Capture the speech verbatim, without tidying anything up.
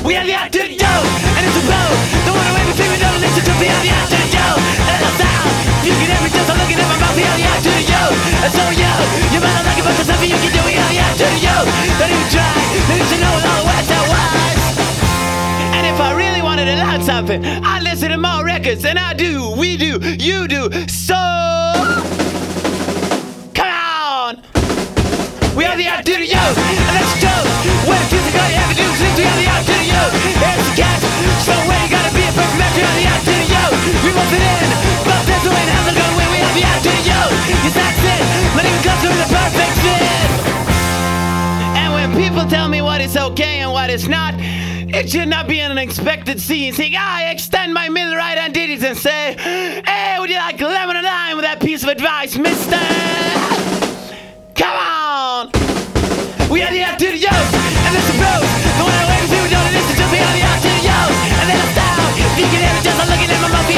We have the actor yo, and it's a blow. The one away between we don't listen to the other actor yo. And it's sound. You can hear me just looking at my mouth. We have the actor yo. And so yo, you better like it, but there's something you can do. We have the actor yo. Don't even try. Don't even know all the words that was. And if I really wanted to learn something, I'd listen to more records. And I do, we do, you do. So come on. We have the actor yo. And let's go. What if you got you have to do since we have the actor yo. Here's the catch. So where you gotta be a perfect match. We have the actor yo. We won't fit in, but there's no way to have it going away. We have the actor yo. Yes, that's it. Not even close to the perfect fit. And when people tell me what is okay and what is not, it should not be an unexpected scene. Saying, I extend my middle right hand ditties and say, hey, would you like lemon and lime with that piece of advice, mister? Come on! We are the actor yo, and this is Rose. The one I wait to see, we don't listen to me, are the actor yo. And then I'm down, if you can hear me just looking at my mouth.